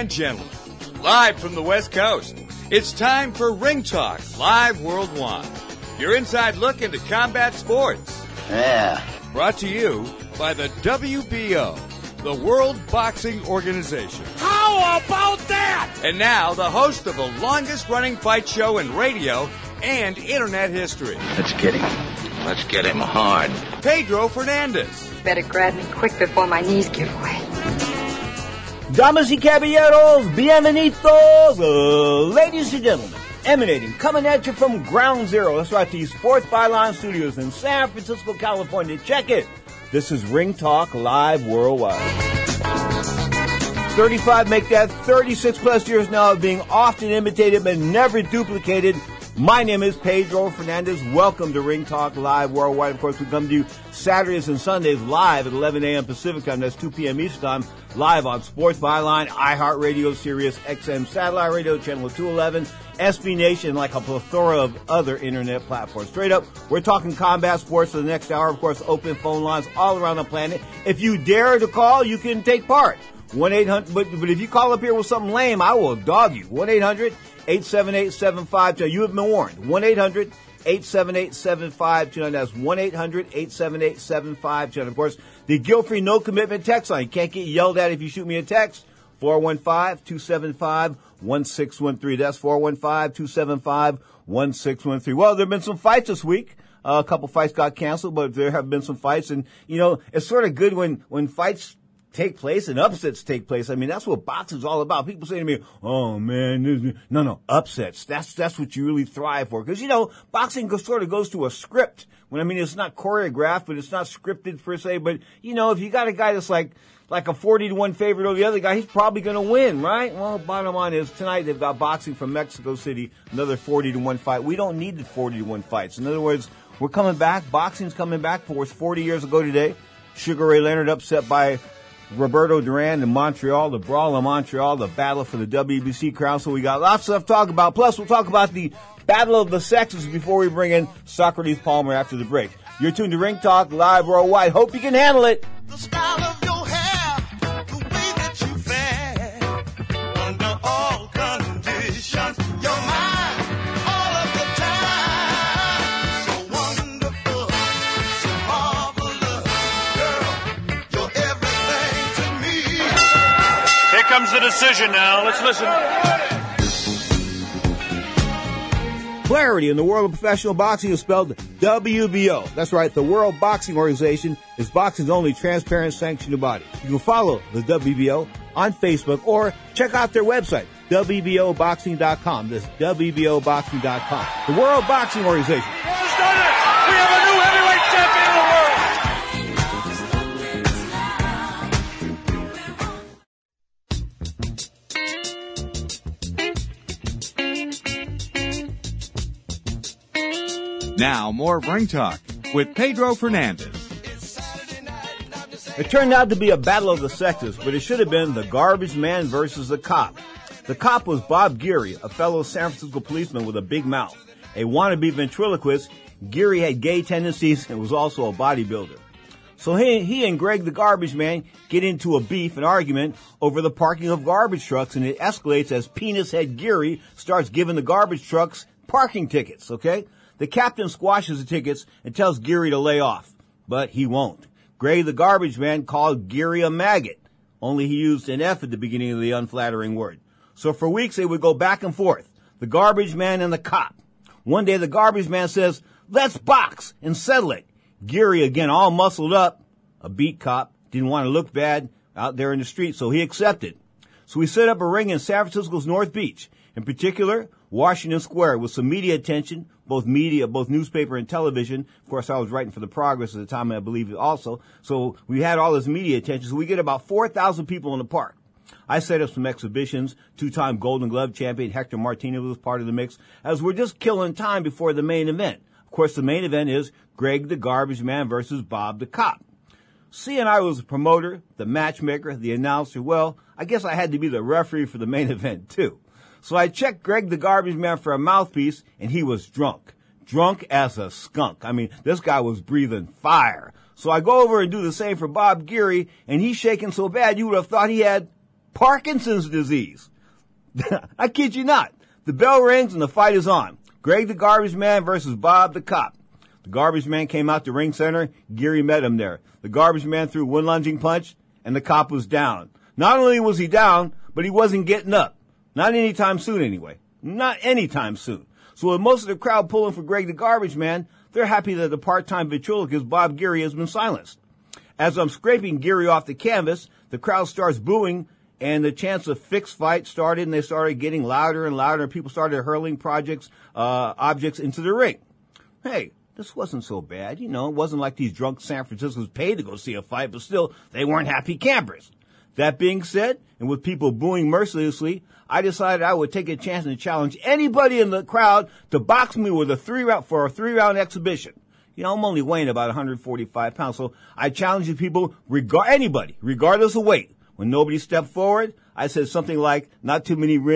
and gentlemen, live from the West Coast, it's time for Ring Talk Live Worldwide. Your inside look into combat sports. Yeah. Brought to you by the WBO, the World Boxing Organization. How about that? And now, the host of the longest-running fight show in radio and internet history. Let's get him. Let's get him hard. Pedro Fernandez. Better grab me quick before my knees give way. Damas y caballeros, bienvenidos, ladies and gentlemen, coming at you from Ground Zero. That's right, the Sports Byline Studios in San Francisco, California. Check it. This is Ring Talk Live Worldwide. 35 make that 36 plus years now of being often imitated but never duplicated. My name is Pedro Fernandez. Welcome to Ring Talk Live Worldwide. Of course, we come to you Saturdays and Sundays live at 11 a.m. Pacific Time. That's 2 p.m. Eastern Time. Live on Sports Byline, iHeartRadio, Sirius XM Satellite Radio, Channel 211, SB Nation, and like a plethora of other internet platforms. Straight up, we're talking combat sports for the next hour. Of course, open phone lines all around the planet. If you dare to call, you can take part. 1-800, but if you call up here with something lame, I will dog you. 1-800-878-7529. You have been warned. 1-800-878-7529. That's 1-800-878-7529. Of course, the guilt-free, no-commitment text line. You can't get yelled at if you shoot me a text. 415-275-1613. That's 415-275-1613. Well, there have been some fights this week. A couple fights got canceled, but there have been some fights. And, you know, it's sort of good when fights take place and upsets take place. I mean, that's what boxing's all about. People say to me, oh man, no, upsets. That's what you really thrive for. Cause you know, boxing sort of goes to a script. It's not choreographed, but it's not scripted per se. But you know, if you got a guy that's like a 40-1 favorite over the other guy, he's probably gonna win, right? Well, bottom line is tonight they've got boxing from Mexico City, another 40-1 fight. We don't need the 40-1 fights. In other words, we're coming back. Boxing's coming back for us 40 years ago today. Sugar Ray Leonard upset by Roberto Duran in Montreal, the brawl in Montreal, the battle for the WBC crown. So we got lots of stuff to talk about. Plus, we'll talk about the battle of the sexes before we bring in Socrates Palmer after the break. You're tuned to Ring Talk Live Worldwide. Hope you can handle it. The style of your hair, the way that you fare, under all conditions, you're mine all of the time. So wonderful, so marvelous, girl, you're everything to me. Here comes the decision now. Let's listen. Clarity in the world of professional boxing is spelled WBO. That's right, the World Boxing Organization is boxing's only transparent sanctioned body. You can follow the WBO on Facebook or check out their website, WBOboxing.com. That's WBOboxing.com. The World Boxing Organization. We have a new heavyweight champion of the world. Now, more Ring Talk with Pedro Fernandez. It turned out to be a battle of the sexes, but it should have been the garbage man versus the cop. The cop was Bob Geary, a fellow San Francisco policeman with a big mouth. A wannabe ventriloquist, Geary had gay tendencies and was also a bodybuilder. So he and Greg the garbage man get into a beef, an argument over the parking of garbage trucks, and it escalates as Penis Head Geary starts giving the garbage trucks parking tickets, okay? The captain squashes the tickets and tells Geary to lay off, but he won't. Greg the garbage man called Geary a maggot, only he used an F at the beginning of the unflattering word. So for weeks they would go back and forth, the garbage man and the cop. One day the garbage man says, let's box and settle it. Geary, again all muscled up, a beat cop, didn't want to look bad out there in the street, so he accepted. So we set up a ring in San Francisco's North Beach, in particular Washington Square, with some media attention, both newspaper and television. Of course, I was writing for the Progress at the time, I believe also. So we had all this media attention. So we get about 4,000 people in the park. I set up some exhibitions. Two-time Golden Glove champion Hector Martinez was part of the mix, as we're just killing time before the main event. Of course, the main event is Greg the garbage man versus Bob the cop. Seeing I was the promoter, the matchmaker, the announcer, well, I guess I had to be the referee for the main event too. So I checked Greg the garbage man for a mouthpiece, and he was drunk. Drunk as a skunk. I mean, this guy was breathing fire. So I go over and do the same for Bob Geary, and he's shaking so bad you would have thought he had Parkinson's disease. I kid you not. The bell rings and the fight is on. Greg the Garbage Man versus Bob the Cop. The Garbage Man came out to ring center. Geary met him there. The Garbage Man threw one lunging punch, and the Cop was down. Not only was he down, but he wasn't getting up. Not anytime soon, anyway. Not anytime soon. So with most of the crowd pulling for Greg the Garbage Man, they're happy that the part-time ventriloquist Bob Geary has been silenced. As I'm scraping Geary off the canvas, the crowd starts booing, and the chance of fixed fight started, and they started getting louder and louder, and people started hurling objects into the ring. Hey, this wasn't so bad. You know, it wasn't like these drunk San Franciscans paid to go see a fight, but still, they weren't happy campers. That being said, and with people booing mercilessly, I decided I would take a chance and challenge anybody in the crowd to box me with a three-round exhibition. You know, I'm only weighing about 145 pounds, so I challenged the people, anybody, regardless of weight. When nobody stepped forward, I said something like, not too many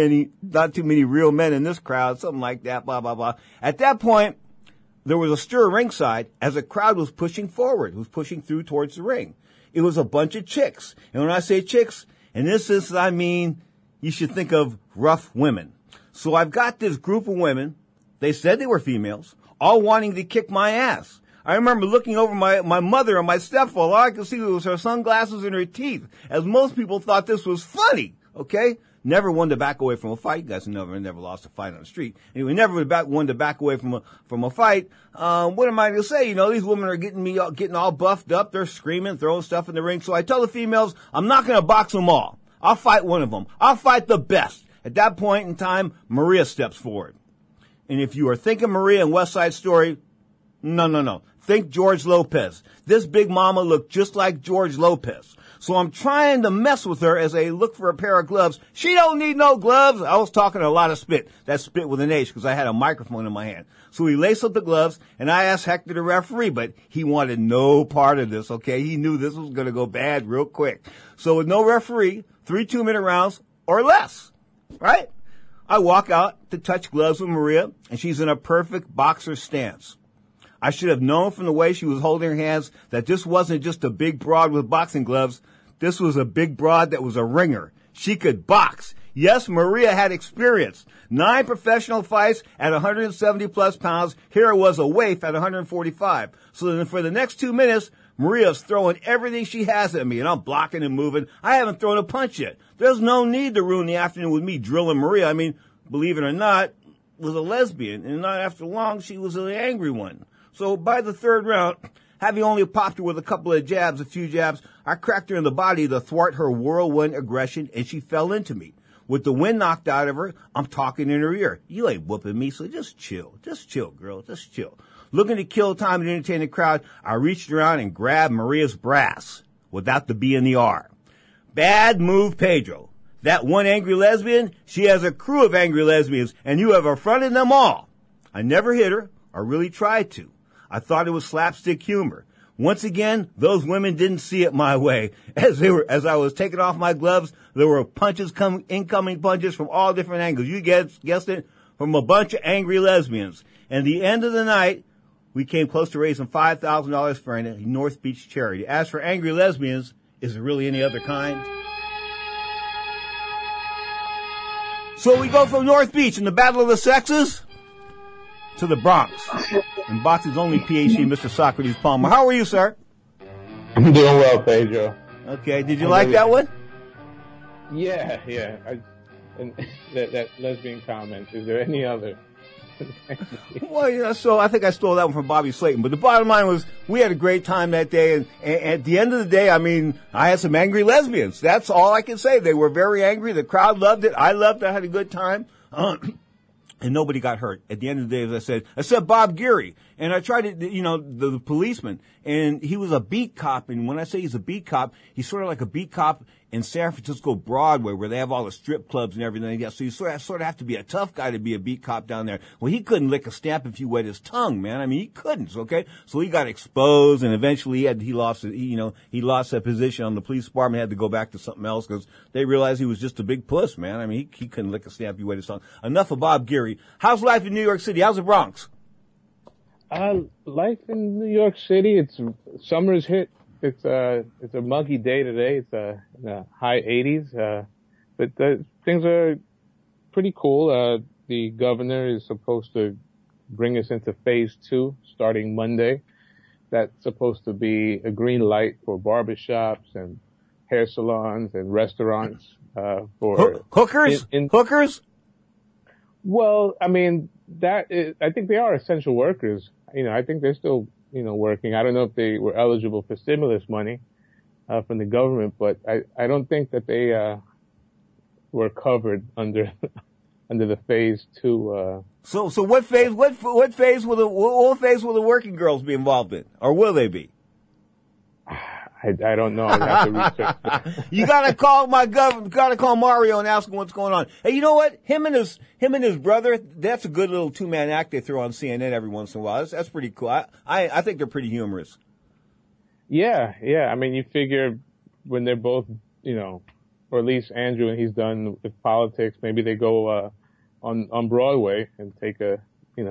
real men in this crowd, something like that, blah, blah, blah. At that point, there was a stir ringside as the crowd was pushing forward, was pushing through towards the ring. It was a bunch of chicks. And when I say chicks, in this instance, I mean, you should think of rough women. So I've got this group of women. They said they were females, all wanting to kick my ass. I remember looking over my mother and my stepfather. All I could see was her sunglasses and her teeth, as most people thought this was funny, okay? Never wanted to back away from a fight. You guys never lost a fight on the street. Anyway, never wanted to back away from a fight. What am I going to say? You know, these women are getting all buffed up. They're screaming, throwing stuff in the ring. So I tell the females, I'm not going to box them all. I'll fight one of them. I'll fight the best. At that point in time, Maria steps forward. And if you are thinking Maria and West Side Story, no. Think George Lopez. This big mama looked just like George Lopez. So I'm trying to mess with her as I look for a pair of gloves. She don't need no gloves. I was talking a lot of spit. That's spit with an H because I had a microphone in my hand. So we laced up the gloves, and I asked Hector the referee, but he wanted no part of this, okay? He knew this was going to go bad real quick. So with no referee, 3 2-minute rounds or less, right? I walk out to touch gloves with Maria, and she's in a perfect boxer stance. I should have known from the way she was holding her hands that this wasn't just a big broad with boxing gloves. This was a big broad that was a ringer. She could box. Yes, Maria had experience. 9 professional fights at 170-plus pounds. Here was a waif at 145. So then for the next 2 minutes, Maria's throwing everything she has at me, and I'm blocking and moving. I haven't thrown a punch yet. There's no need to ruin the afternoon with me drilling Maria. I mean, believe it or not, was a lesbian, and not after long, she was an angry one. So by the 3rd round, having only popped her with a few jabs, I cracked her in the body to thwart her whirlwind aggression, and she fell into me. With the wind knocked out of her, I'm talking in her ear. You ain't whooping me, so just chill. Just chill, girl. Just chill. Looking to kill time and entertain the crowd, I reached around and grabbed Maria's brass without the B and the R. Bad move, Pedro. That one angry lesbian, she has a crew of angry lesbians, and you have affronted them all. I never hit her, or really tried to. I thought it was slapstick humor. Once again, those women didn't see it my way. As I was taking off my gloves, there were incoming punches from all different angles. You guessed it, from a bunch of angry lesbians. And at the end of the night, we came close to raising $5,000 for a North Beach charity. As for angry lesbians, is there really any other kind? So we go from North Beach in the Battle of the Sexes to the Bronx. And boxing's only PhD, Mr. Socrates Palmer. How are you, sir? I'm doing well, Pedro. Okay, did you like that one? Yeah. And that lesbian comment. Is there any other? Well, yeah, so I think I stole that one from Bobby Slayton. But the bottom line was we had a great time that day. And at the end of the day, I mean, I had some angry lesbians. That's all I can say. They were very angry. The crowd loved it. I loved it. I had a good time. And nobody got hurt. At the end of the day, as I said Bob Geary. And I tried to, the policeman. And he was a beat cop. And when I say he's a beat cop, he's sort of like a beat cop in San Francisco Broadway, where they have all the strip clubs and everything. Yeah, so you sort of have to be a tough guy to be a beat cop down there. Well, he couldn't lick a stamp if you wet his tongue, man. I mean, he couldn't, okay? So he got exposed, and eventually he lost that position on the police department, had to go back to something else because they realized he was just a big puss, man. I mean, he couldn't lick a stamp if you wet his tongue. Enough of Bob Geary. How's life in New York City? How's the Bronx? Life in New York City, summer's hit. It's a muggy day today. It's in the high 80s. But things are pretty cool. The governor is supposed to bring us into phase 2 starting Monday. That's supposed to be a green light for barbershops and hair salons and restaurants for hookers. Hookers. Well, I mean, I think they are essential workers. I think they're still, working. I don't know if they were eligible for stimulus money from the government, but I don't think that they were covered under the phase 2. So what phase? What phase will the working girls be involved in, or will they be? I don't know. I'd have to research that. You gotta call Mario and ask him what's going on. Hey, you know what? Him and his brother, that's a good little 2-man act they throw on CNN every once in a while. That's pretty cool. I think they're pretty humorous. Yeah. I mean, you figure when they're both, or at least Andrew, when he's done with politics, maybe they go on Broadway and take their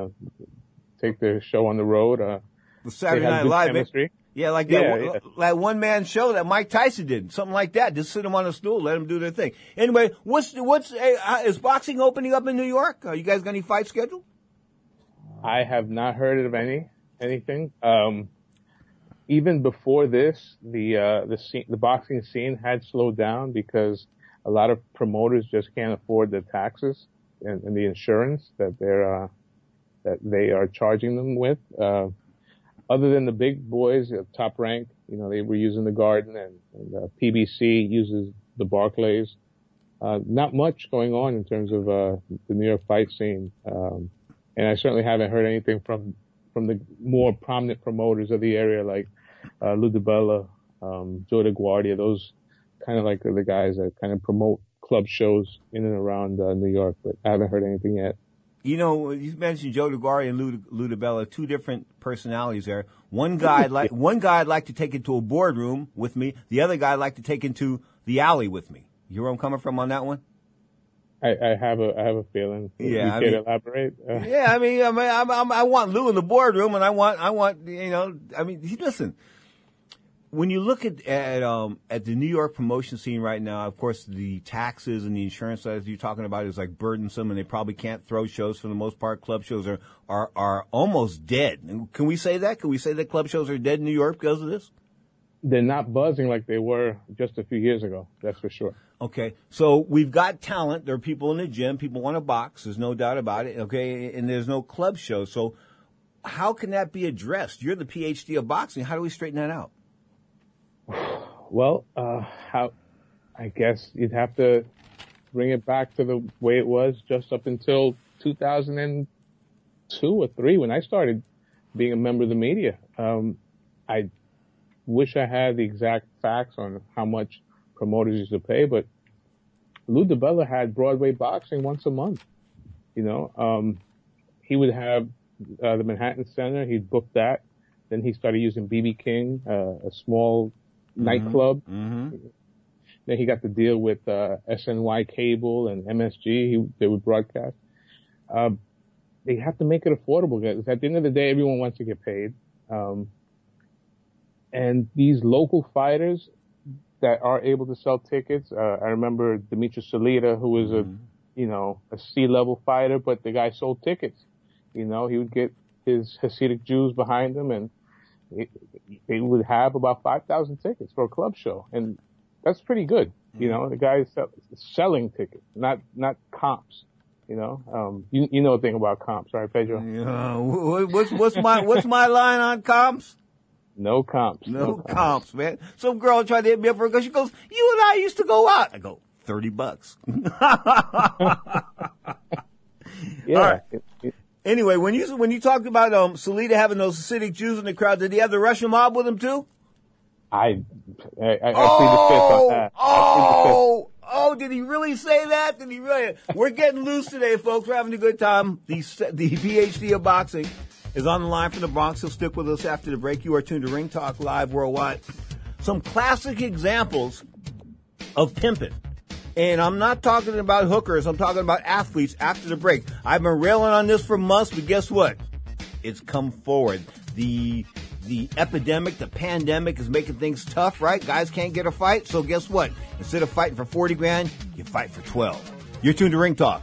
show on the road. The Saturday Night Live. Chemistry. Yeah, like that one-man show that Mike Tyson did, something like that. Just sit them on a stool, let them do their thing. Anyway, is boxing opening up in New York? You guys got any fights scheduled? I have not heard of anything. Even before this, the boxing scene had slowed down because a lot of promoters just can't afford the taxes and the insurance that they are charging them with. Other than the big boys, Top Rank, they were using the Garden, and PBC uses the Barclays. Not much going on in terms of the New York fight scene, and I certainly haven't heard anything from the more prominent promoters of the area, like Lou DiBella, Joe DeGuardia. Those kind of like the guys that kind of promote club shows in and around New York, but I haven't heard anything yet. You mentioned Joe DeGuardia and Lou DiBella, two different personalities there. One guy I'd like to take into a boardroom with me. The other guy I'd like to take into the alley with me. You know where I'm coming from on that one? I have a feeling. Yeah, you can't elaborate. Yeah, I want Lou in the boardroom, and I want listen. When you look at the New York promotion scene right now, of course, the taxes and the insurance that you're talking about is like burdensome, and they probably can't throw shows for the most part. Club shows are almost dead. Can we say that? Can we say that club shows are dead in New York because of this? They're not buzzing like they were just a few years ago. That's for sure. Okay, so we've got talent. There are people in the gym. People want to box. There's no doubt about it. Okay, and there's no club show. So how can that be addressed? You're the PhD of boxing. How do we straighten that out? Well, I guess you'd have to bring it back to the way it was just up until 2002 or 3 when I started being a member of the media. I wish I had the exact facts on how much promoters used to pay, but Lou DiBella had Broadway boxing once a month. He would have the Manhattan Center. He'd book that. Then he started using BB King, a small nightclub. Mm-hmm. Then he got to deal with SNY Cable and MSG. They would broadcast. They have to make it affordable, because at the end of the day, everyone wants to get paid. And these local fighters that are able to sell tickets, I remember Demetrius Salita, who was a C-level fighter, but the guy sold tickets. He would get his Hasidic Jews behind him, and they would have about 5,000 tickets for a club show, and that's pretty good. The guy is selling tickets, not comps. You know a thing about comps, right, Pedro? What's my line on comps? No comps. No comps, man. Some girl tried to hit me up for it because she goes, "You and I used to go out." I go, $30. Yeah. All right. Anyway, when you talked about Salita having those Hasidic Jews in the crowd, did he have the Russian mob with him too? I plead the fifth on that. Oh, did he really say that? Did he really? We're getting loose today, folks. We're having a good time. The PhD of boxing is on the line from the Bronx. He'll stick with us after the break. You are tuned to Ring Talk Live Worldwide. Some classic examples of pimping. And I'm not talking about hookers. I'm talking about athletes after the break. I've been railing on this for months, but guess what? It's come forward. The the epidemic, the pandemic is making things tough, right? Guys can't get a fight, so guess what? Instead of fighting for 40 grand, you fight for 12. You're tuned to Ring Talk.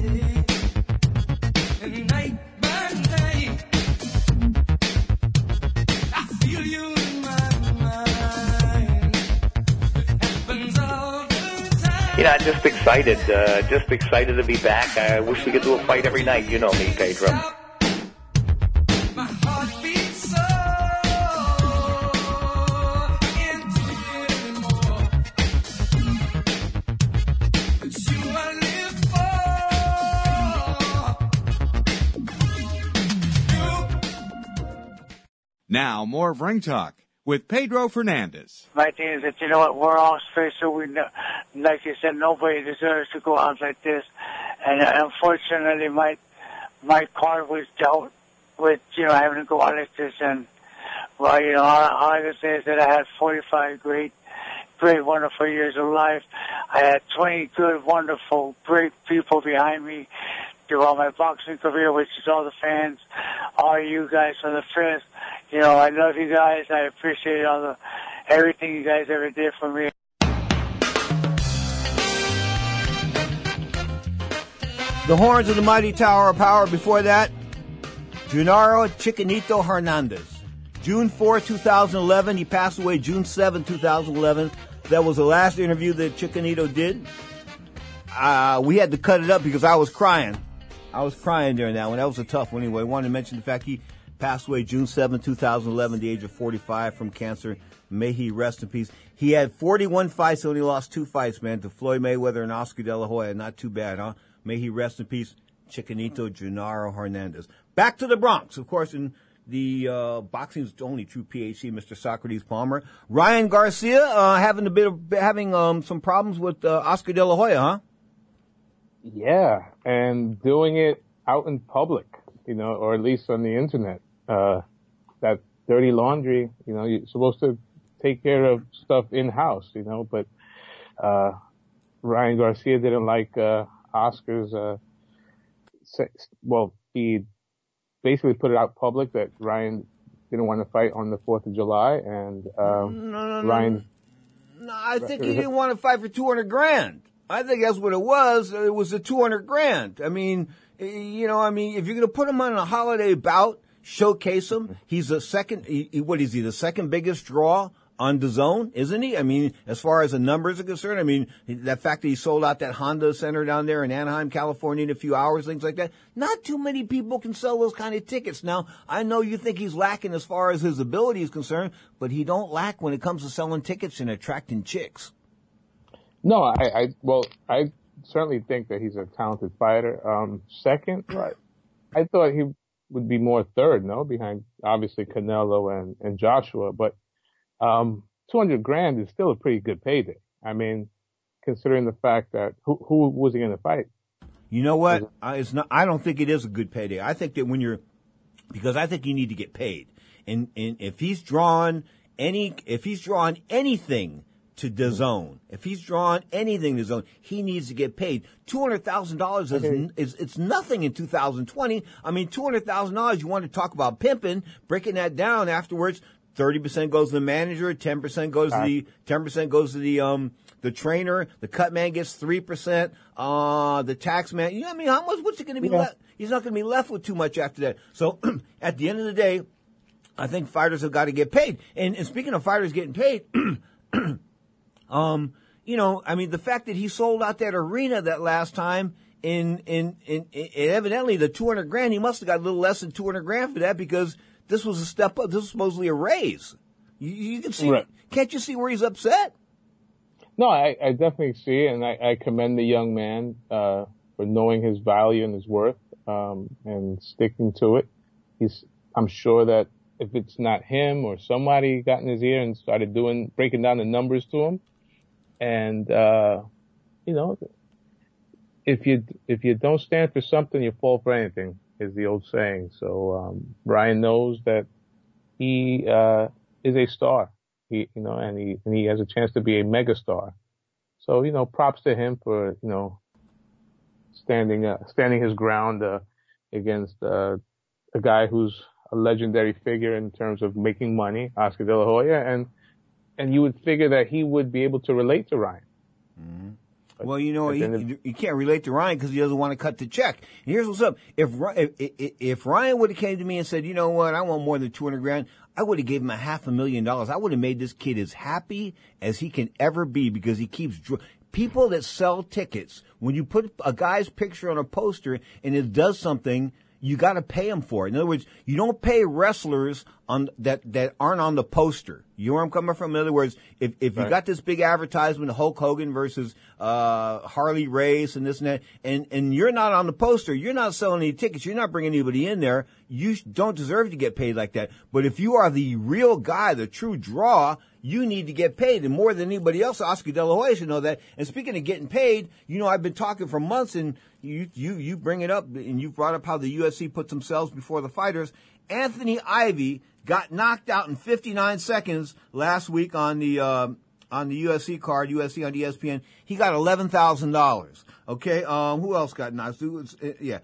Just excited to be back. I wish we could do a fight every night. You know me, Pedro. Now, more of Ring Talk with Pedro Fernandez. My thing is that, you know what, we're all special. Like you said, nobody deserves to go out like this. And unfortunately, my card was dealt with, having to go out like this. And, well, all I can say is that I had 45 great, wonderful years of life. I had 20 good, wonderful, great people behind me throughout my boxing career, which is all the fans, all you guys from the first. I love you guys. I appreciate everything you guys ever did for me. The horns of the mighty Tower of Power. Before that, Genaro Chiquinito Hernandez. June 4, 2011. He passed away June 7, 2011. That was the last interview that Chiquinito did. We had to cut it up because I was crying. During that one. That was a tough one anyway. I wanted to mention the fact he passed away June 7, 2011, the age of 45 from cancer. May he rest in peace. He had 41 fights, only lost 2 fights, man, to Floyd Mayweather and Oscar De La Hoya. Not too bad, huh? May he rest in peace, Chiquinito Genaro Hernandez. Back to the Bronx, of course, in the boxing's only true PhD, Mr. Socrates Palmer. Ryan Garcia having some problems with Oscar De La Hoya, huh? Yeah, and doing it out in public, or at least on the internet. That dirty laundry, you're supposed to take care of stuff in-house, but Ryan Garcia didn't like Oscar's, he basically put it out public that Ryan didn't want to fight on the 4th of July, and Ryan... No, I think he didn't want to fight for 200 grand. I think that's what it was. It was the 200 grand. I mean, if you're going to put him on a holiday bout, showcase him. He's the second, what is he, the second biggest draw on DAZN, isn't he? I mean, as far as the numbers are concerned, that fact that he sold out that Honda Center down there in Anaheim, California in a few hours, things like that. Not too many people can sell those kind of tickets. Now, I know you think he's lacking as far as his ability is concerned, but he don't lack when it comes to selling tickets and attracting chicks. No, I certainly think that he's a talented fighter. Second, right. I thought he would be more third, behind obviously Canelo and Joshua, but 200 grand is still a pretty good payday. I mean, considering the fact that who was he going to fight? You know what? I don't think it is a good payday. I think that because I think you need to get paid. And if he's drawn anything to DAZN, if he's drawn anything to DAZN, he needs to get paid. $200,000 it's nothing in 2020. I mean, $200,000. You want to talk about pimping? Breaking that down afterwards. 30% goes to the manager. 10% goes to the trainer. The cut man gets 3%. The tax man. How much? What's it going to be left? He's not going to be left with too much after that. So at the end of the day, I think fighters have got to get paid. And speaking of fighters getting paid. The fact that he sold out that arena that last time in evidently the 200 grand, he must have got a little less than 200 grand for that because this was a step up. This was supposedly a raise. You can see, right. Can't you see where he's upset? No, I definitely see it, and I commend the young man, for knowing his value and his worth, and sticking to it. I'm sure that if it's not him or somebody got in his ear and started breaking down the numbers to him, and, if you don't stand for something, you fall for anything, is the old saying. So, Ryan knows that he, is a star. And he has a chance to be a mega star. So, props to him for, standing his ground, against, a guy who's legendary figure in terms of making money, Oscar De La Hoya, and you would figure that he would be able to relate to Ryan. Mm-hmm. Well, you know, you can't relate to Ryan because he doesn't want to cut the check. And here's what's up. If Ryan would have came to me and said, you know what, I want more than $200,000, I would have gave him $500,000. I would have made this kid as happy as he can ever be because he keeps people that sell tickets. When you put a guy's picture on a poster and it does something, you got to pay him for it. In other words, you don't pay wrestlers on that aren't on the poster. You know where I'm coming from? In other words, if you got this big advertisement, Hulk Hogan versus Harley Race and this and that, and you're not on the poster, you're not selling any tickets, you're not bringing anybody in there, you don't deserve to get paid like that. But if you are the real guy, the true draw, you need to get paid, and more than anybody else, Oscar De La Hoya should know that. And speaking of getting paid, you know, I've been talking for months, and you bring it up, and you brought up how the UFC puts themselves before the fighters. Anthony Ivy got knocked out in 59 seconds last week on the UFC card, UFC on ESPN. He got $11,000. Okay, who else got knocked? Yeah,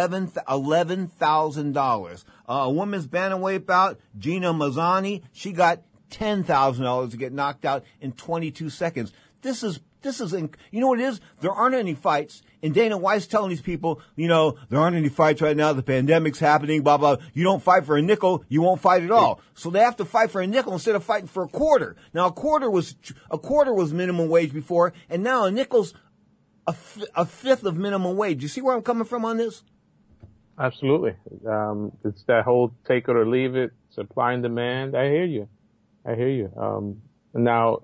$11,000. A women's bantamweight bout, Gina Mazzani, she got $10,000 to get knocked out in 22 seconds. This is, you know what it is? There aren't any fights. And Dana White's telling these people, you know, there aren't any fights right now. The pandemic's happening, blah, blah. You don't fight for a nickel, you won't fight at all. So they have to fight for a nickel instead of fighting for a quarter. Now, a quarter was minimum wage before, and now a nickel's a fifth of minimum wage. You see where I'm coming from on this? Absolutely. It's that whole take it or leave it, supply and demand. I hear you. Now,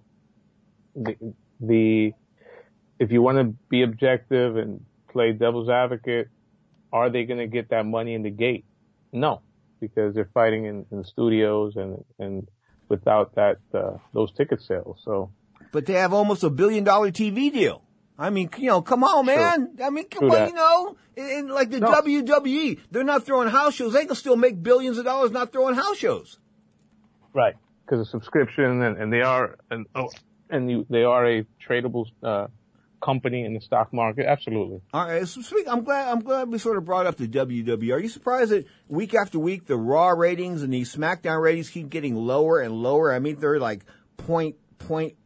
if you want to be objective and play devil's advocate, are they going to get that money in the gate? No, because they're fighting in studios and without that those ticket sales. So, but they have almost $1 billion TV deal. I mean, you know, come on, man. Sure. I mean, come on, you know, in like the WWE, they're not throwing house shows. They can still make billions of dollars not throwing house shows. Right, because of subscription, and they are they are a tradable company in the stock market. Absolutely. All right. So I'm glad we sort of brought up the WWE. Are you surprised that week after week the Raw ratings and the SmackDown ratings keep getting lower and lower? I mean, they're like 1.2,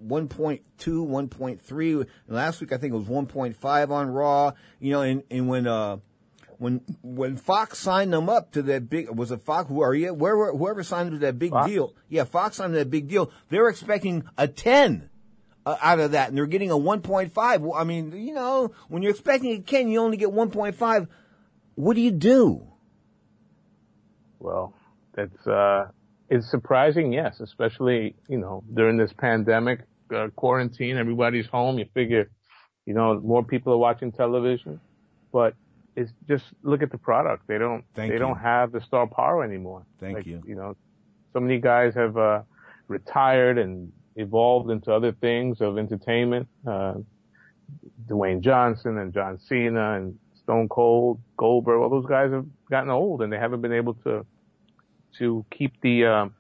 1.3. Last week I think it was 1.5 on Raw. You know, and when Fox signed them up to that big, was it Fox? Whoever signed them to that big deal. Yeah, Fox signed them to that big deal. They were expecting a 10 out of that, and they're getting a 1.5. Well, I mean, you know, when you're expecting a 10, you only get 1.5. What do you do? Well, it's surprising, yes, especially, you know, during this pandemic, quarantine, everybody's home. You figure, you know, more people are watching television, but it's just look at the product. They don't have the star power anymore. Thank you. You know, so many guys have retired and evolved into other things of entertainment. Dwayne Johnson and John Cena and Stone Cold, Goldberg, all those guys have gotten old and they haven't been able to keep the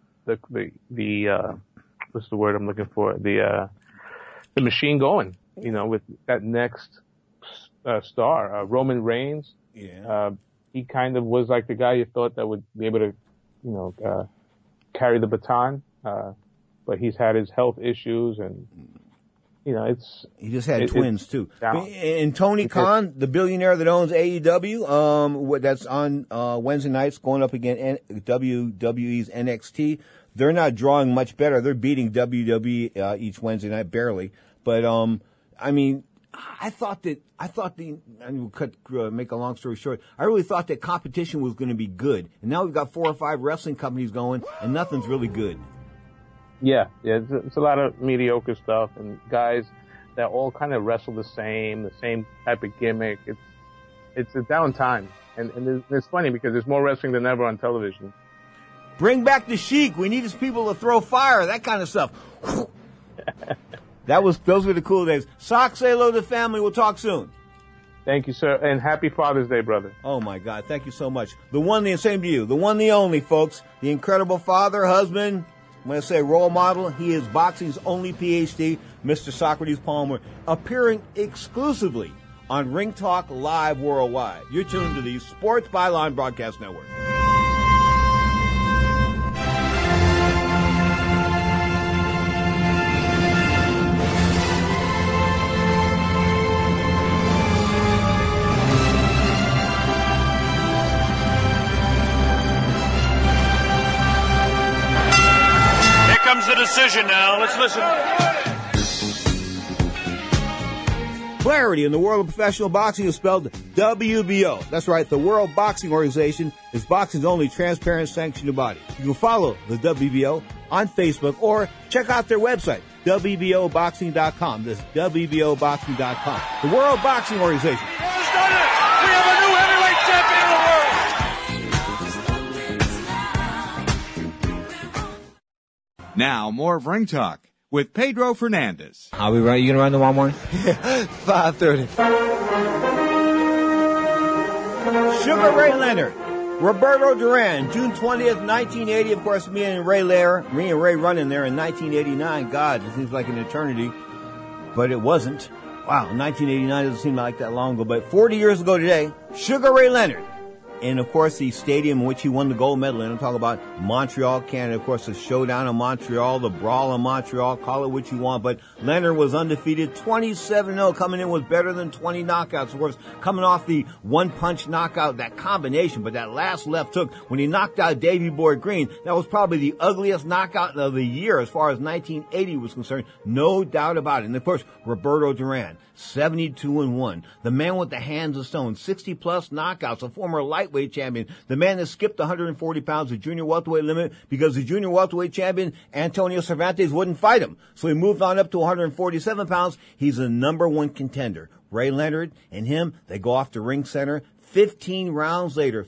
what's the word I'm looking for? The machine going, you know, with that next star, Roman Reigns. Yeah. He kind of was like the guy you thought that would be able to, you know, carry the baton. But he's had his health issues and, you know, he just had twins too. And Tony Khan, the billionaire that owns AEW, that's on Wednesday nights going up against WWE's NXT. They're not drawing much better. They're beating WWE each Wednesday night barely. But I mean, I thought make a long story short, I really thought that competition was going to be good. And now we've got 4 or 5 wrestling companies going, and nothing's really good. Yeah, it's a lot of mediocre stuff, and guys that all kind of wrestle the same type of gimmick. It's a downtime, and it's funny because there's more wrestling than ever on television. Bring back the Sheik. We need his people to throw fire, that kind of stuff. Those were the cool days. Sock, say hello to the family. We'll talk soon. Thank you, sir, and happy Father's Day, brother. Oh my God, thank you so much. The one, the same to you. The one, the only, folks. The incredible father, husband. When I say role model, he is boxing's only PhD, Mr. Socrates Palmer, appearing exclusively on Ring Talk Live Worldwide. You're tuned to the Sports Byline Broadcast Network. comes the decision now. Let's listen. Clarity in the world of professional boxing is spelled WBO. That's right, the World Boxing Organization is boxing's only transparent sanctioned body. You can follow the WBO on Facebook or check out their website, WBOboxing.com. That's WBOboxing.com. The World Boxing Organization. We have a new heavyweight champion of the world. Now, more of Ring Talk with Pedro Fernandez. Are we right? You gonna run tomorrow morning? 5:30. Sugar Ray Leonard, Roberto Duran, June 20th, 1980. Of course, me and Ray running there in 1989. God, it seems like an eternity, but it wasn't. Wow, 1989 doesn't seem like that long ago, but 40 years ago today, Sugar Ray Leonard. And, of course, the stadium in which he won the gold medal. And I'm talking about Montreal, Canada. Of course, the showdown in Montreal, the brawl in Montreal, call it what you want. But Leonard was undefeated, 27-0, coming in with better than 20 knockouts. Of course, coming off the one-punch knockout, that combination. But that last left hook, when he knocked out Davey Boy Green, that was probably the ugliest knockout of the year as far as 1980 was concerned. No doubt about it. And, of course, Roberto Duran, 72-1. The man with the hands of stone, 60-plus knockouts, a former lightweight champion, the man that skipped 140 pounds, the junior welterweight limit, because the junior welterweight champion, Antonio Cervantes, wouldn't fight him. So he moved on up to 147 pounds. He's the number one contender. Ray Leonard and him, they go off to Ring Center. 15 rounds later,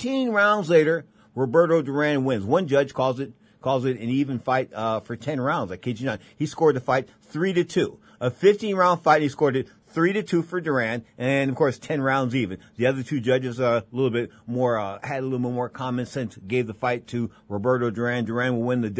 Roberto Duran wins. One judge calls it an even fight for 10 rounds. I kid you not. He scored the fight 3-2. A 15-round fight, he scored it 3-2 for Duran, and of course 10 rounds even. The other two judges had a little bit more common sense, gave the fight to Roberto Duran. Duran will win the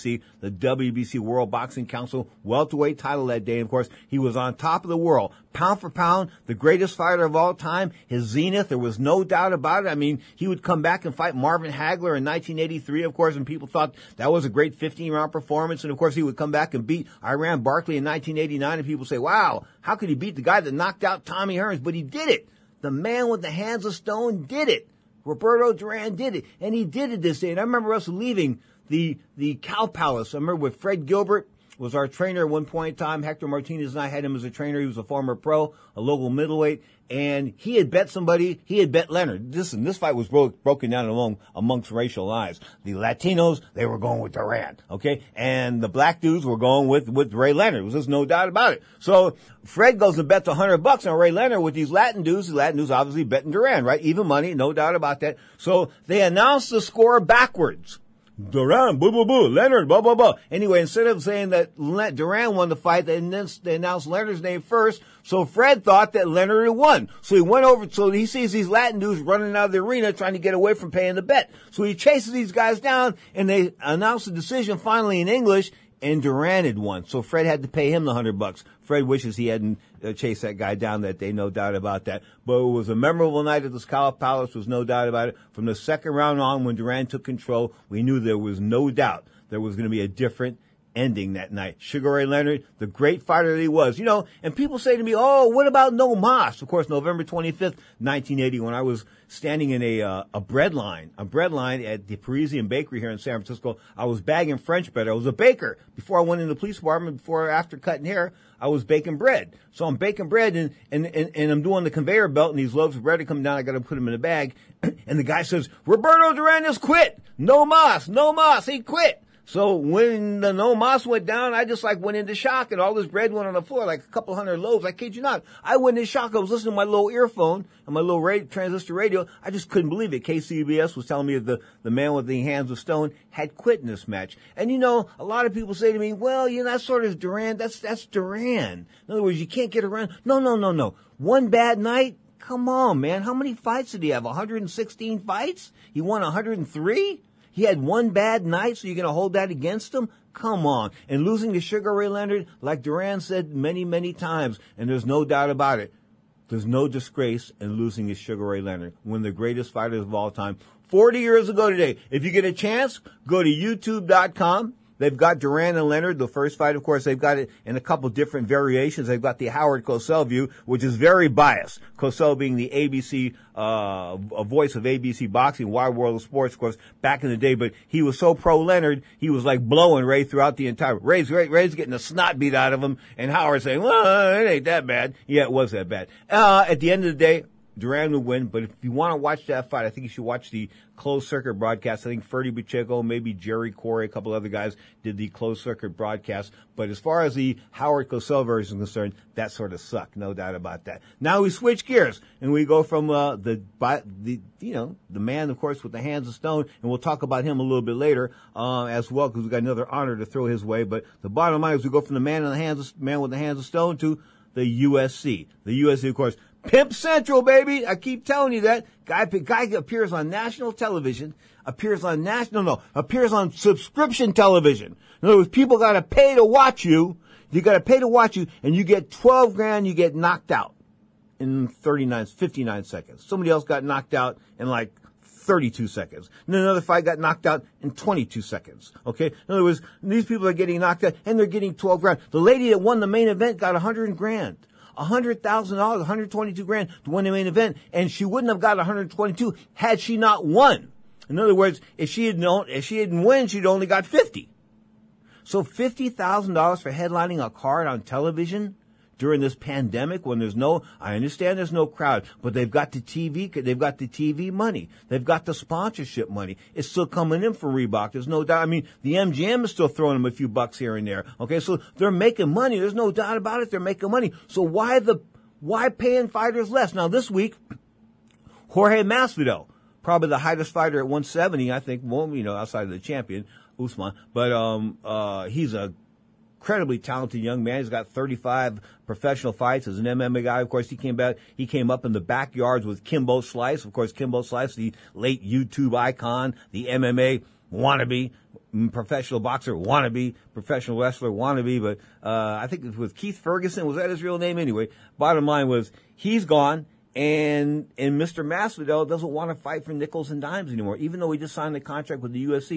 WBC World Boxing Council welterweight title that day. And of course, he was on top of the world. Pound for pound, the greatest fighter of all time, his zenith, there was no doubt about it. I mean, he would come back and fight Marvin Hagler in 1983, of course, and people thought that was a great 15-round performance. And of course, he would come back and beat Iran Barkley in 1989, and people say, wow, how could he beat the guy that knocked out Tommy Hearns? But he did it. The man with the hands of stone did it. Roberto Duran did it. And he did it this day. And I remember us leaving the Cow Palace. I remember with Fred Gilbert was our trainer at one point in time. Hector Martinez and I had him as a trainer. He was a former pro, a local middleweight. And he had bet somebody, he had bet Leonard. Listen, this fight was broken down amongst racial lines. The Latinos, they were going with Duran, okay? And the black dudes were going with Ray Leonard. There's no doubt about it. So Fred goes and bets $100 on Ray Leonard with these Latin dudes. The Latin dudes obviously betting Duran, right? Even money, no doubt about that. So they announced the score backwards. Duran, boo, boo, boo, Leonard, blah, blah, blah. Anyway, instead of saying that Duran won the fight, they announced Leonard's name first. So Fred thought that Leonard had won. So he went over, so he sees these Latin dudes running out of the arena trying to get away from paying the bet. So he chases these guys down, and they announced the decision finally in English, and Duran had won. So Fred had to pay him the $100. Fred wishes he hadn't chased that guy down that day, no doubt about that. But it was a memorable night at the Cow Palace, was no doubt about it. From the second round on, when Duran took control, we knew there was no doubt there was going to be a different ending that night. Sugar Ray Leonard, the great fighter that he was. You know, and people say to me, oh, what about No Mas? Of course, November 25th, 1980, when I was standing in a bread line at the Parisian Bakery here in San Francisco. I was bagging French bread. I was a baker. Before I went in the police department, after cutting hair, I was baking bread. So I'm baking bread and I'm doing the conveyor belt, and these loaves of bread are coming down. I got to put them in a bag. And the guy says, Roberto Duran has quit. No Mas, he quit. So when the No Mas went down, I just went into shock, and all this bread went on the floor, like a couple hundred loaves. I kid you not. I went into shock. I was listening to my little earphone and my little transistor radio. I just couldn't believe it. KCBS was telling me that the man with the hands of stone had quit in this match. And you know, a lot of people say to me, well, you know, that's sort of Duran. That's Duran. In other words, you can't get around. No. One bad night? Come on, man. How many fights did he have? 116 fights? He won 103? He had one bad night, so you're going to hold that against him? Come on. And losing to Sugar Ray Leonard, like Duran said many, many times, and there's no doubt about it, there's no disgrace in losing to Sugar Ray Leonard, one of the greatest fighters of all time. 40 years ago today, if you get a chance, go to youtube.com They've got Duran and Leonard. The first fight, of course, they've got it in a couple different variations. They've got the Howard Cosell view, which is very biased. Cosell being the ABC, a voice of ABC Boxing, Wide World of Sports, of course, back in the day. But he was so pro Leonard, he was like blowing Ray throughout the entire. Ray's getting the snot beat out of him, and Howard saying, "Well, it ain't that bad." Yeah, it was that bad. At the end of the day, Duran would win, but if you want to watch that fight, I think you should watch the closed circuit broadcast. I think Ferdy Pacheco, maybe Jerry Corey, a couple other guys did the closed circuit broadcast. But as far as the Howard Cosell version is concerned, that sort of sucked, no doubt about that. Now we switch gears and we go from the man, of course, with the hands of stone, and we'll talk about him a little bit later as well, because we got another honor to throw his way. But the bottom line is we go from the man with the hands of stone to the USC. The USC, of course. Pimp Central, baby. I keep telling you that. Guy appears on national television, appears on subscription television. In other words, people gotta pay to watch you. You gotta pay to watch you, and you get $12,000, you get knocked out in 59 seconds. Somebody else got knocked out in like 32 seconds. And then another fight got knocked out in 22 seconds. Okay? In other words, these people are getting knocked out, and they're getting $12,000. The lady that won the main event got $100,000. $100,000, $122,000 to win the main event, and she wouldn't have got 122 had she not won. In other words, if she didn't win, she'd only got 50. So $50,000 for headlining a card on television during this pandemic when I understand there's no crowd, but they've got the TV money. They've got the sponsorship money. It's still coming in for Reebok. There's no doubt. I mean, the MGM is still throwing them a few bucks here and there. Okay, so they're making money. There's no doubt about it. They're making money. So why paying fighters less? Now this week, Jorge Masvidal, probably the highest fighter at 170, I think, outside of the champion, Usman, but he's a incredibly talented young man. He's got 35 professional fights as an MMA guy. Of course, he came up in the backyards with Kimbo Slice. Of course, Kimbo Slice, the late YouTube icon, the MMA wannabe, professional boxer wannabe, professional wrestler wannabe. But I think it was Keith Ferguson. Was that his real name anyway? Bottom line was he's gone. And Mr. Masvidal doesn't want to fight for nickels and dimes anymore. Even though he just signed the contract with the UFC,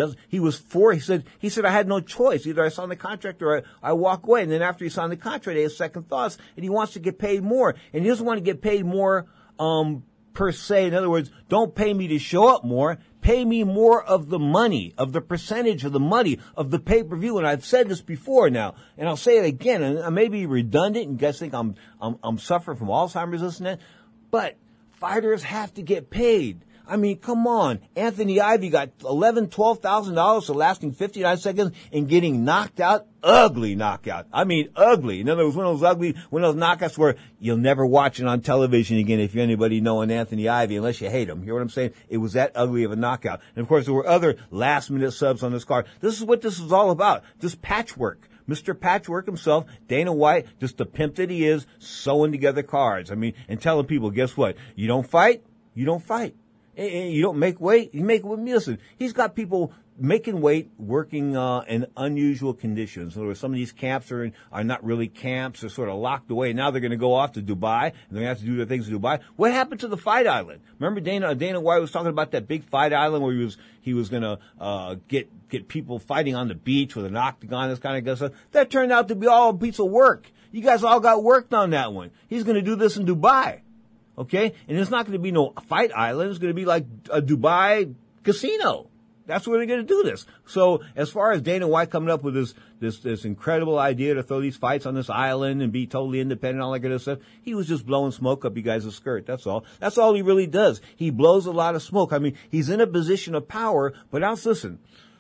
he said I had no choice. Either I sign the contract or I walk away. And then after he signed the contract, he has second thoughts and he wants to get paid more. And he doesn't want to get paid more, per se. In other words, don't pay me to show up more. Pay me more of the money, of the percentage of the money, of the pay-per-view. And I've said this before now, and I'll say it again, and I may be redundant, and you guys think I'm suffering from Alzheimer's, this and that, but fighters have to get paid. I mean, come on. Anthony Ivy got $11,000, $12,000 for lasting 59 seconds and getting knocked out. Ugly knockout. I mean, ugly. In other words, one of those knockouts where you'll never watch it on television again if you're anybody knowing Anthony Ivy, unless you hate him. You hear what I'm saying? It was that ugly of a knockout. And of course, there were other last-minute subs on this card. This is what this is all about. This patchwork. Mr. Patchwork himself, Dana White, just the pimp that he is, sewing together cards. I mean, and telling people, guess what? You don't fight, you don't fight. You don't make weight, you make weight. Listen, he's got people making weight, working in unusual conditions. In other words, some of these camps are not really camps. They're sort of locked away. Now they're going to go off to Dubai, and they're going to have to do their things in Dubai. What happened to the Fight Island? Remember Dana White was talking about that big Fight Island where he was going to get people fighting on the beach with an octagon, this kind of good stuff. That turned out to be all a piece of work. You guys all got worked on that one. He's going to do this in Dubai. Okay? And it's not going to be no Fight Island. It's going to be like a Dubai casino. That's where they're going to do this. So as far as Dana White coming up with this incredible idea to throw these fights on this island and be totally independent and all that kind of stuff, he was just blowing smoke up you guys' skirt. That's all. That's all he really does. He blows a lot of smoke. I mean, he's in a position of power, but now listen.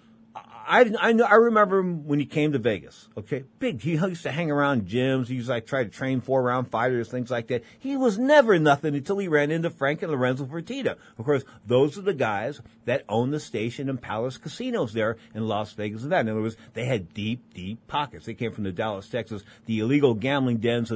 I remember him when he came to Vegas, okay? Big. He used to hang around gyms. He used to like try to train 4-round fighters, things like that. He was never nothing until he ran into Frank and Lorenzo Fertitta. Of course, those are the guys that own the Station and Palace casinos there in Las Vegas and that. In other words, they had deep, deep pockets. They came from the Dallas, Texas, the illegal gambling dens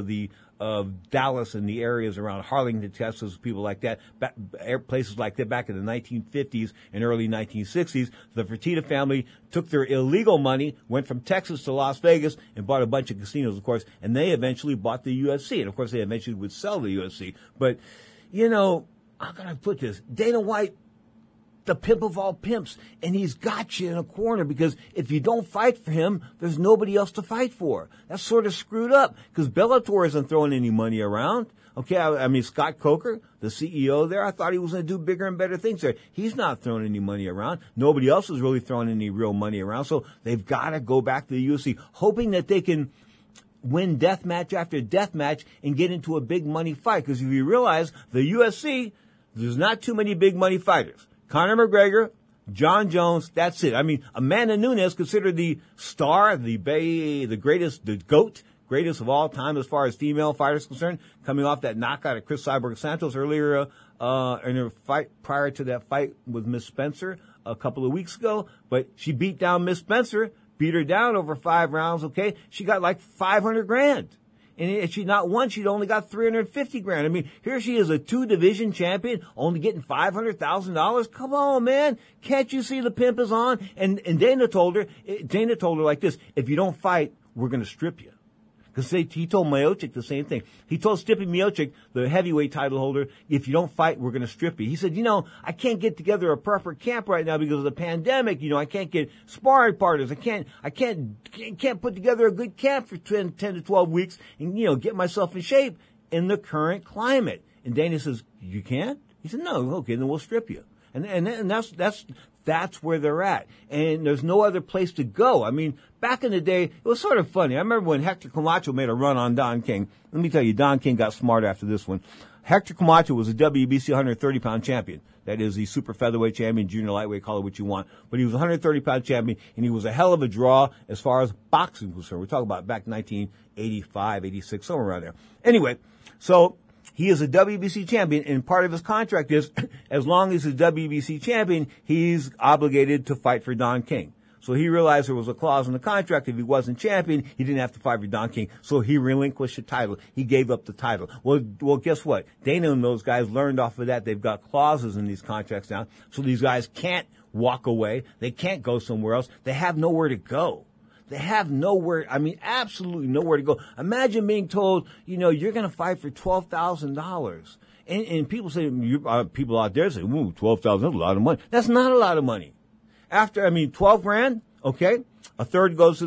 of Dallas and the areas around Harlingen, Texas, people like that, places like that back in the 1950s and early 1960s. The Fertitta family took their illegal money, went from Texas to Las Vegas, and bought a bunch of casinos, of course, and they eventually bought the UFC. And, of course, they eventually would sell the UFC. But, how can I put this? Dana White the pimp of all pimps, and he's got you in a corner because if you don't fight for him, there's nobody else to fight for. That's sort of screwed up because Bellator isn't throwing any money around. Okay, I mean, Scott Coker, the CEO there, I thought he was going to do bigger and better things there. He's not throwing any money around. Nobody else is really throwing any real money around. So they've got to go back to the UFC, hoping that they can win death match after death match and get into a big money fight. Because if you realize the UFC, there's not too many big money fighters. Conor McGregor, John Jones, that's it. I mean, Amanda Nunes, considered the star, the greatest, the GOAT, greatest of all time as far as female fighters concerned, coming off that knockout of Chris Cyborg Santos earlier in her fight prior to that fight with Miss Spencer a couple of weeks ago. But she beat down Miss Spencer, beat her down over 5 rounds, okay? She got like $500,000. And if she not won, she'd only got $350,000. I mean, here she is, a 2-division champion, only getting $500,000. Come on, man. Can't you see the pimp is on? And Dana told her like this, if you don't fight, we're going to strip you. Because he told Miocic the same thing. He told Stipe Miocic, the heavyweight title holder, if you don't fight, we're going to strip you. He said, I can't get together a proper camp right now because of the pandemic. I can't get sparring partners. I can't put together a good camp for 10 to 12 weeks and, get myself in shape in the current climate. And Dana says, you can't? He said, no, okay, then we'll strip you. And that's where they're at. And there's no other place to go. I mean, back in the day, it was sort of funny. I remember when Hector Camacho made a run on Don King. Let me tell you, Don King got smart after this one. Hector Camacho was a WBC 130-pound champion. That is the super featherweight champion, junior lightweight, call it what you want. But he was a 130-pound champion, and he was a hell of a draw as far as boxing was concerned. We're talking about back 1985, 86, somewhere around there. Anyway, so he is a WBC champion, and part of his contract is, as long as he's a WBC champion, he's obligated to fight for Don King. So he realized there was a clause in the contract, if he wasn't champion, he didn't have to fight for Don King. So he relinquished the title. He gave up the title. Well, guess what? Dana and those guys learned off of that. They've got clauses in these contracts now, so these guys can't walk away. They can't go somewhere else. They have nowhere to go. They have absolutely nowhere to go. Imagine being told, you're going to fight for $12,000. And people say, people out there say, ooh, $12,000, that's a lot of money. That's not a lot of money. $12,000, okay? A third goes to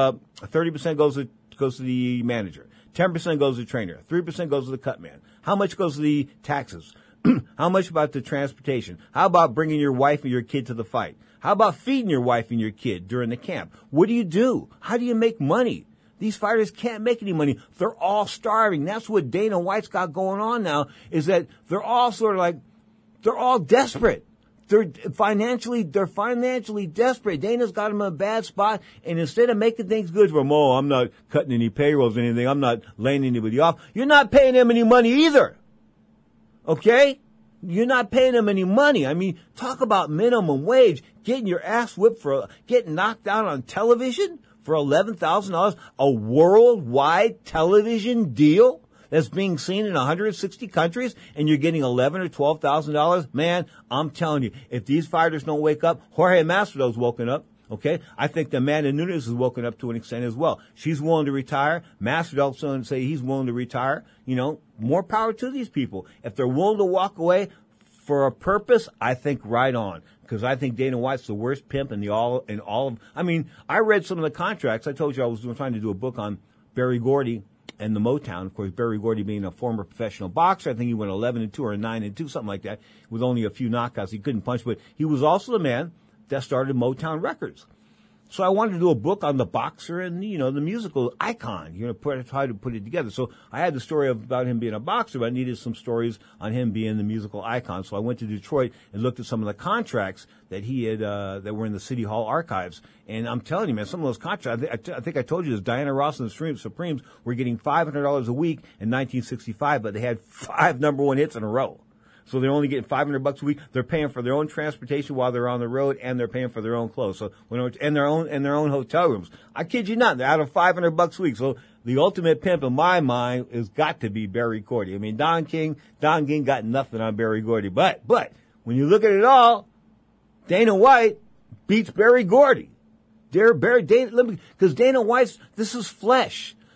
30% goes to the manager. 10% goes to the trainer. 3% goes to the cut man. How much goes to the taxes? How much about the transportation? How about bringing your wife and your kid to the fight? How about feeding your wife and your kid during the camp? What do you do? How do you make money? These fighters can't make any money. They're all starving. That's what Dana White's got going on now, is that they're all they're all desperate. They're financially desperate. Dana's got them in a bad spot, and instead of making things good for them, I'm not cutting any payrolls or anything, I'm not laying anybody off, you're not paying them any money either. Okay? You're not paying them any money. I mean, talk about minimum wage, getting your ass whipped getting knocked down on television for $11,000, a worldwide television deal that's being seen in 160 countries, and you're getting $11,000 or $12,000. Man, I'm telling you, if these fighters don't wake up, Jorge Masvidal's woken up. Okay, I think that Amanda Nunes has woken up to an extent as well. She's willing to retire. Masvidal's going to say he's willing to retire. More power to these people. If they're willing to walk away for a purpose, I think right on. Because I think Dana White's the worst pimp in all of. I read some of the contracts. I told you I was trying to do a book on Berry Gordy and the Motown. Of course, Berry Gordy being a former professional boxer. I think he went 11-2 or 9-2, something like that, with only a few knockouts. He couldn't punch, but he was also the man that started Motown Records. So I wanted to do a book on the boxer and, the musical icon. Try to put it together. So I had the story about him being a boxer, but I needed some stories on him being the musical icon. So I went to Detroit and looked at some of the contracts that he had, that were in the City Hall archives. And I'm telling you, man, some of those contracts, I think I told you this, Diana Ross and the Supremes were getting $500 a week in 1965, but they had 5 number 1 hits in a row. So they're only getting $500 a week. They're paying for their own transportation while they're on the road, and they're paying for their own clothes. So and their own hotel rooms. I kid you not, they're out of $500 a week. So the ultimate pimp in my mind has got to be Berry Gordy. Don King got nothing on Berry Gordy. But when you look at it all, Dana White beats Berry Gordy. Because Dana White's, this is flesh.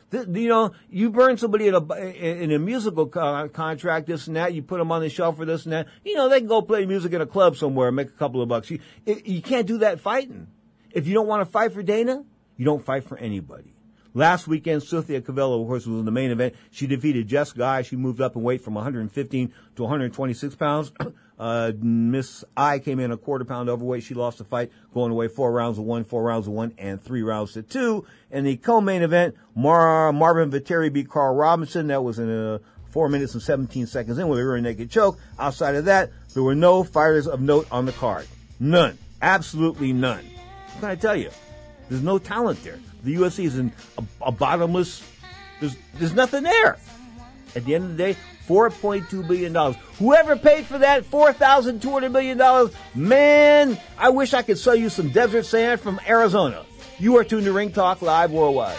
You burn somebody in a musical contract, this and that. You put them on the shelf for this and that. They can go play music in a club somewhere and make a couple of bucks. You can't do that fighting. If you don't want to fight for Dana, you don't fight for anybody. Last weekend, Cynthia Cavello, of course, was in the main event. She defeated Jess Guy. She moved up in weight from 115 to 126 pounds. Miss I came in a quarter pound overweight. She lost the fight, going away 4 rounds of 1, 4 rounds of 1, and 3 rounds to 2. In the co-main event, Marvin Viteri beat Carl Robinson. That was in 4 minutes and 17 seconds in with a rear naked choke. Outside of that, there were no fighters of note on the card. None. Absolutely none. What can I tell you? There's no talent there. The UFC is in a bottomless, there's nothing there. At the end of the day, $4.2 billion. Whoever paid for that $4,200 million, man, I wish I could sell you some desert sand from Arizona. You are tuned to Ring Talk Live Worldwide.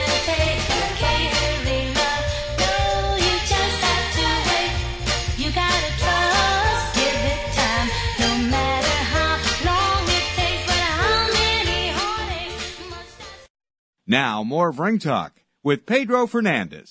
Now, more of Ring Talk with Pedro Fernandez.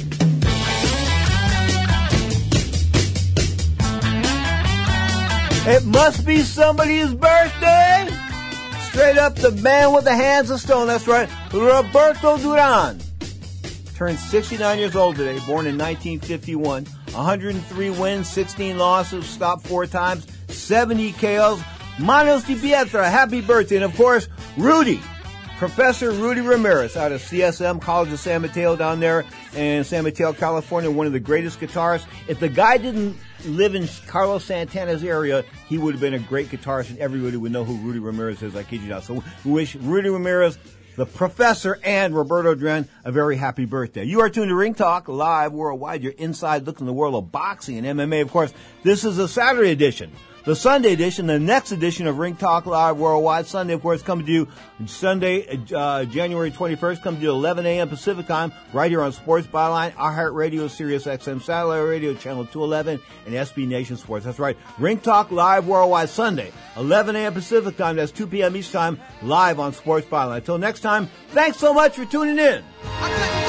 It must be somebody's birthday. Straight up, the man with the hands of stone. That's right, Roberto Duran. Turned 69 years old today, born in 1951. 103 wins, 16 losses, stopped 4 times, 70 KOs. Manos Di Pietra, happy birthday. And of course, Rudy. Professor Rudy Ramirez out of CSM, College of San Mateo down there in San Mateo, California, one of the greatest guitarists. If the guy didn't live in Carlos Santana's area, he would have been a great guitarist and everybody would know who Rudy Ramirez is, I kid you not. So we wish Rudy Ramirez, the Professor, and Roberto Duran a very happy birthday. You are tuned to Ring Talk Live Worldwide, your inside look in the world of boxing and MMA. Of course, this is a Saturday edition. The Sunday edition, the next edition of Ring Talk Live Worldwide, Sunday, of course, coming to you Sunday, January 21st, coming to you 11 a.m. Pacific time, right here on Sports Byline, iHeartRadio, Sirius XM Satellite Radio, Channel 211, and SB Nation Sports. That's right, Ring Talk Live Worldwide, Sunday, 11 a.m. Pacific time, that's 2 p.m. East time, live on Sports Byline. Until next time, thanks so much for tuning in.